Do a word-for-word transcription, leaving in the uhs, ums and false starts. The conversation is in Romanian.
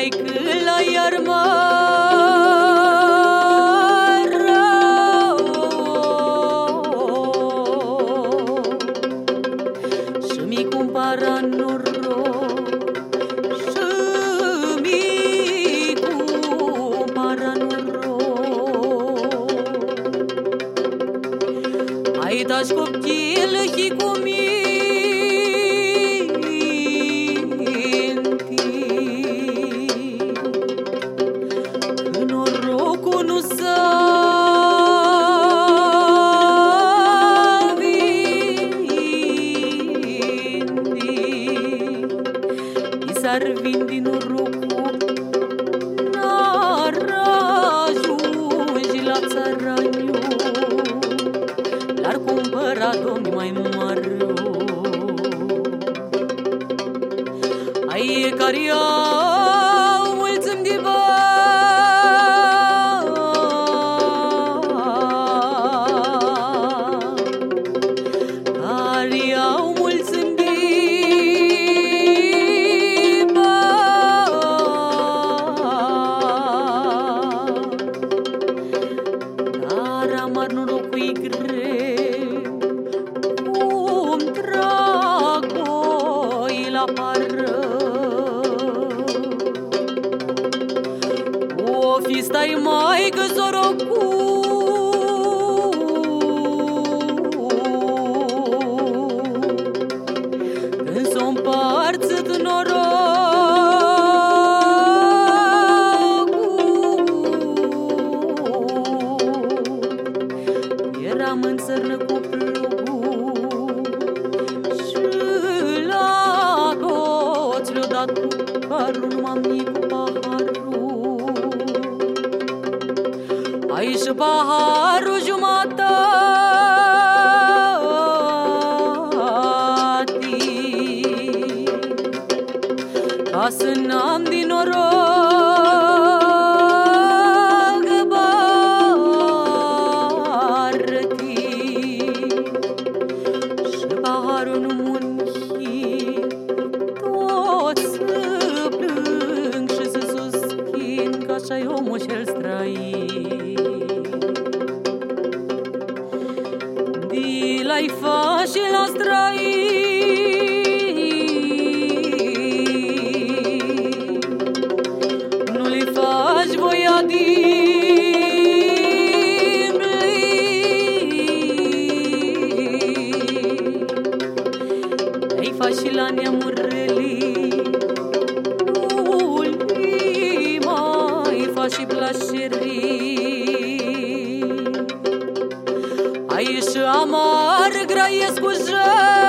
mai câla iar mă și mi cumpara noroc, și mi cumpara noroc. Ai dași copil și cu s-ar vindi norocul, n-ar ajunge la țăraniu, l-ar cumpăra domni mai mari. Ai care iau mulțimi de bani, care iau mulțimi de norocul-i greu, cum trag boi la pară. O fi stai mai că sorocul, când s-o împarțit norocul, eram în țărnă cu plugul și la toți le-o dat cu carul, numai mie cu paharul. Ai și paharul jumătate, ca să n-am din noroc și paharul nu munchi, toți să plâng și să suschin, că așa-i omul cel străin. Di-l-ai fa și la străin, nu li faci voia din și la neamureli, nu li mai fa și plașerii. Ai și amar grăiesc cu jări,